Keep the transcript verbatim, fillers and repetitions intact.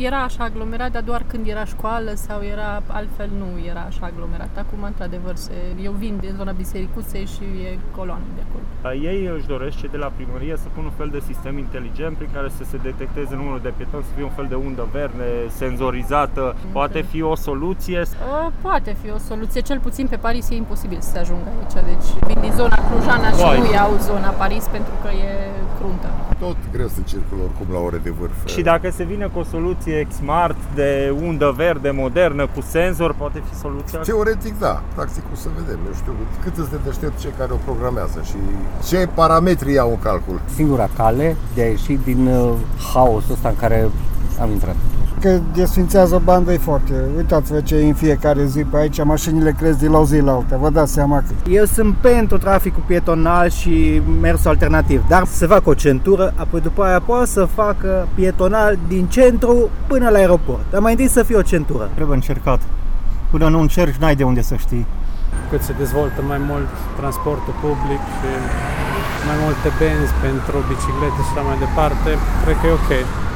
era așa aglomerat, dar doar când era școală sau era altfel nu era așa aglomerat. Acum, într-adevăr, se, eu vin din zona Bisericuței și e coloană de acolo. Ei își doresc, cei de la primărie, să pună un fel de sistem inteligent prin care să se detecteze numărul de pietoni, să fie un fel de undă verde, senzorizată. Poate fi o soluție? Poate fi o soluție. Cel puțin pe Paris e imposibil să se ajungă aici. Deci vin din zona Clujana și nu iau zona Paris pentru că e cruntă. Tot greu să circul oricum la ore de vârf. Și dacă se vine cu o soluție smart de undă verde, modernă, cu senzor, poate fi soluția? Teoretic da, practic o să vedem. Eu știu cât îți de deștept cei care o programează și ce parametri iau în calcul. Singura cale de a ieși din uh, haosul ăsta în care am intrat. Că desfințează bandă e foarte. Uitați-vă ce e în fiecare zi pe aici, mașinile cresc de la o zi la alta. Vă dați seama că... Eu sunt pentru traficul pietonal și mersul alternativ, dar să facă o centură, apoi după aia poate să facă pietonal din centru până la aeroport. Dar mai întâi să fie o centură. Trebuie încercat. Până nu încerci, n-ai de unde să știi. Cât se dezvoltă mai mult transportul public și mai multe benzi pentru biciclete și așa mai departe, cred că e ok.